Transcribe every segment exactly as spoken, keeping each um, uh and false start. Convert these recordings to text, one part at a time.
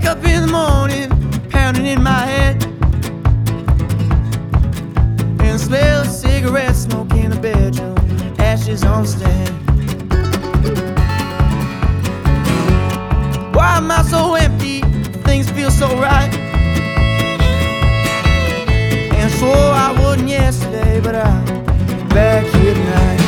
up in the morning, pounding in my head, and the smell of cigarette smoke in the bedroom, ashes on the stand. Why am I so empty? Things feel so right. And I swore I wouldn't yesterday, but I'm back here tonight.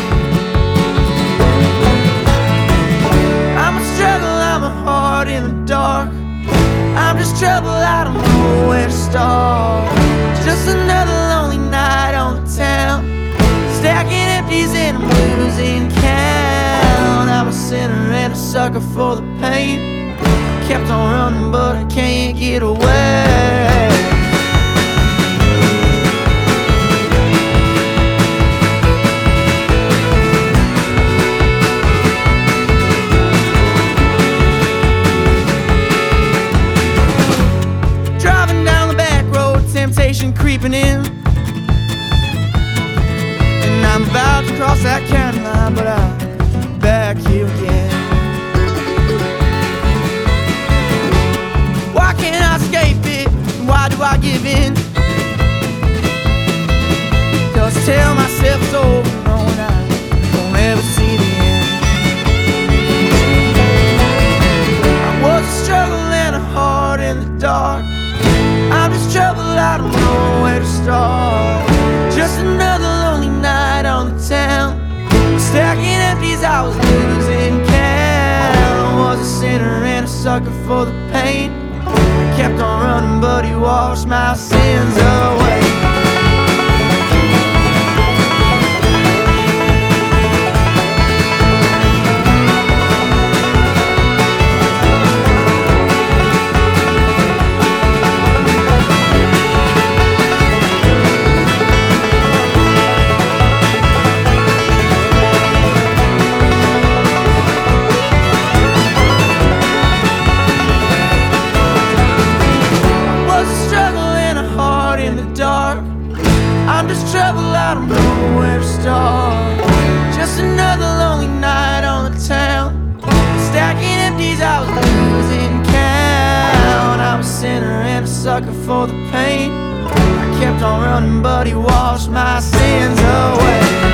I'm a struggle, I'm a heart in the dark. I'm just trouble, I don't know where to start. It's just another lonely night on the town, stacking empties and I'm losing count. I'm a sinner and a sucker for the pain. Kept on running but I can't get away. Temptation creeping in, and I'm about to cross that county line, but I'm back here again. Why can't I escape it? Why do I give in? Cause I tell myself it's over, knowing I won't ever see the end. I was a struggle and a heart in the dark. I'm just trouble, I don't know where to start. Just another lonely night on the town, stacking empties, I was losing count. I was a sinner and a sucker for the pain. Kept on running but he washed my sins away. I'm just trouble, I don't know where to start. Just another lonely night on the town, stacking empties, I was losing count. I'm a sinner and a sucker for the pain. I kept on running but he washed my sins away.